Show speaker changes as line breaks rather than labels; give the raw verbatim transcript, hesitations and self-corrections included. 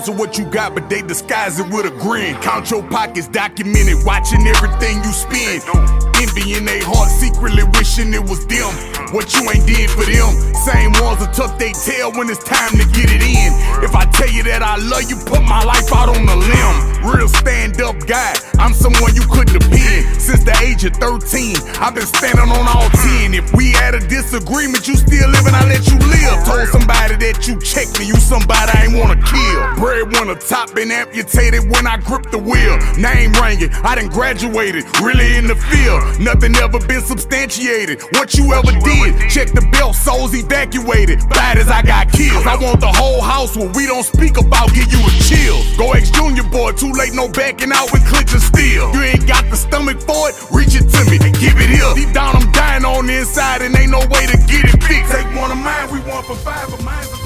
So what you got, but they disguise it with a grin. Count your pockets, documented, watching everything you spend. Envy in they heart, secretly wishing it was them. What you ain't did for them, same ones will tuck they tail when it's time to get it in. If I tell you that I love you, put my life out on the limb. Real stand-up guy, I'm someone you couldn't have been. Since the age of thirteen, I've been standing on all ten. If we had a disagreement, you still living, I let you live. Told somebody that you checked me, you somebody I ain't wanna kill. Breadwinner, top been amputated when I gripped the wheel. Name ringing, I done graduated, really in the field. Nothing ever been substantiated. What you ever did, check the belt, souls evacuated. Bad as I got killed. I want the whole house where we don't speak about, give you a chill. Go ex Junior boy, too late, no backing out with clinching steel. You ain't got the stomach for it, reach it to me and give it here. Deep down I'm dying on the inside and ain't no way to get it fixed. Take one of mine, we one for five of mine.